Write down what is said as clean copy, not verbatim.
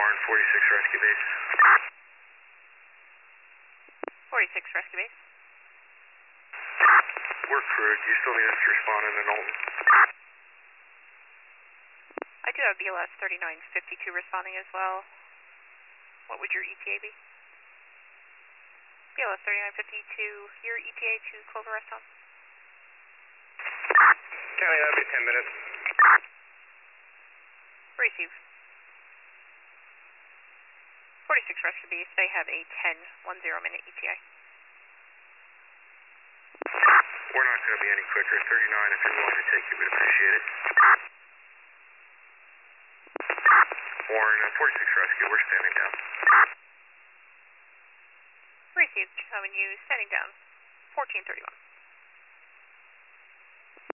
Warren, 46 Rescue Base. 46 Rescue Base. Work crew, do you still need us to respond in the Knowlton? I do have BLS 3952 responding as well. What would your ETA be? BLS 3952, your ETA to Clover Rest Home? County, that'll be 10 minutes. Receive. 46 Rescue Base, they have a 10-10-minute ETA. We're not going to be any quicker. 39, if you're willing to take it, we'd appreciate it. Warren, 46 Rescue, we're standing down. Received, showing you standing down. 1431.